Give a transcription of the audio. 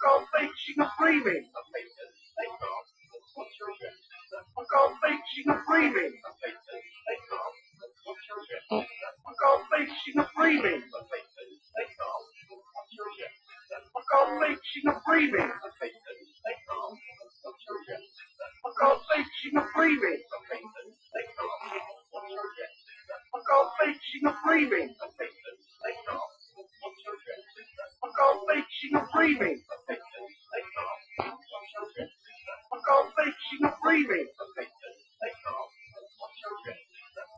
can't think she's not breathing. I can't think she's not breathing. I can't think she's not breathing. I can't think she's not breathing. I can't think she's not breathing. I can't think she's not breathing. I can't think she's not breathing.